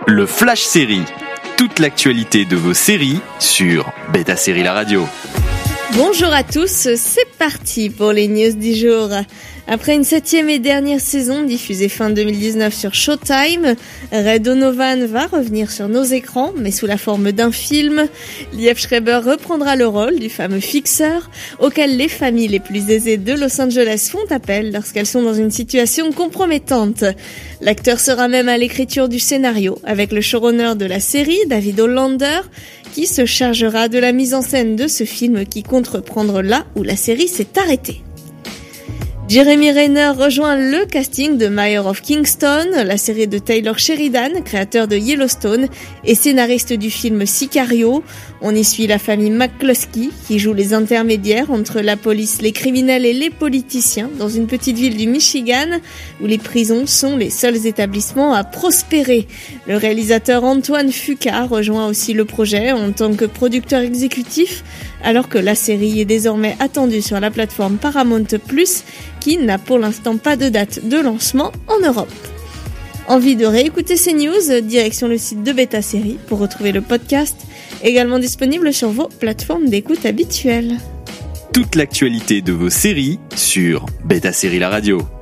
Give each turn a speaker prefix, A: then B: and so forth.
A: Le Flash Série. Toute l'actualité de vos séries sur Beta Série La Radio.
B: Bonjour à tous, c'est parti pour les news du jour. Après une 7e et dernière saison diffusée fin 2019 sur Showtime, Ray Donovan va revenir sur nos écrans, mais sous la forme d'un film. Liev Schreiber reprendra le rôle du fameux fixeur, auquel les familles les plus aisées de Los Angeles font appel lorsqu'elles sont dans une situation compromettante. L'acteur sera même à l'écriture du scénario, avec le showrunner de la série, David Hollander, qui se chargera de la mise en scène de ce film qui compte reprendre là où la série s'est arrêtée. Jeremy Renner rejoint le casting de Mayor of Kingstown, la série de Taylor Sheridan, créateur de Yellowstone et scénariste du film Sicario. On y suit la famille McCluskey qui joue les intermédiaires entre la police, les criminels et les politiciens dans une petite ville du Michigan où les prisons sont les seuls établissements à prospérer. Le réalisateur Antoine Fuqua rejoint aussi le projet en tant que producteur exécutif alors que la série est désormais attendue sur la plateforme Paramount+, qui n'a pour l'instant pas de date de lancement en Europe. Envie de réécouter ces news? Direction le site de Beta Série pour retrouver le podcast, également disponible sur vos plateformes d'écoute habituelles.
A: Toute l'actualité de vos séries sur Beta Série La Radio.